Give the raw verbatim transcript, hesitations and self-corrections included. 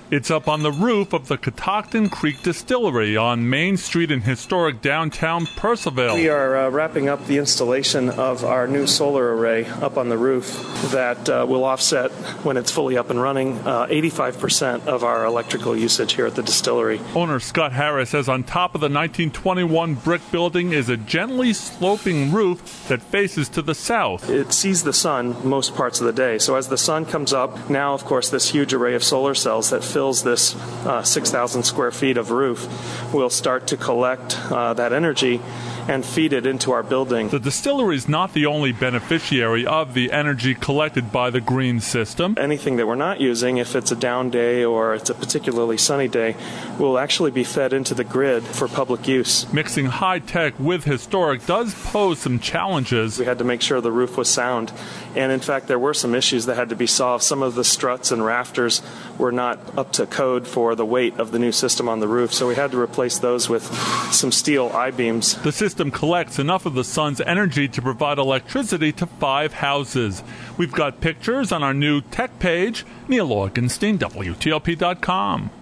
It's up on the roof of the Catoctin Creek Distillery on Main Street in historic downtown Purcellville. We are uh, wrapping up the installation of our new solar array up on the roof that uh, will offset, when it's fully up and running, uh, eighty-five percent of our electrical usage here at the distillery. Owner Scott Harris says on top of the nineteen twenty-one brick building is a gently sloping roof that faces to the south. It sees the sun most parts of the day. So as the sun comes up, now, of course, this huge array of solar cells that fills this uh, six thousand square feet of roof will start to collect uh, that energy and feed it into our building. The distillery is not the only beneficiary of the energy collected by the green system. Anything that we're not using, if it's a down day or it's a particularly sunny day, will actually be fed into the grid for public use. Mixing high-tech with historic does pose some challenges. We had to make sure the roof was sound, and in fact there were some issues that had to be solved. Some of the struts and rafters were not up to code for the weight of the new system on the roof, so we had to replace those with some steel I-beams. The system collects enough of the sun's energy to provide electricity to five houses. We've got pictures on our new tech page. Neil Augenstein, W T O P dot com.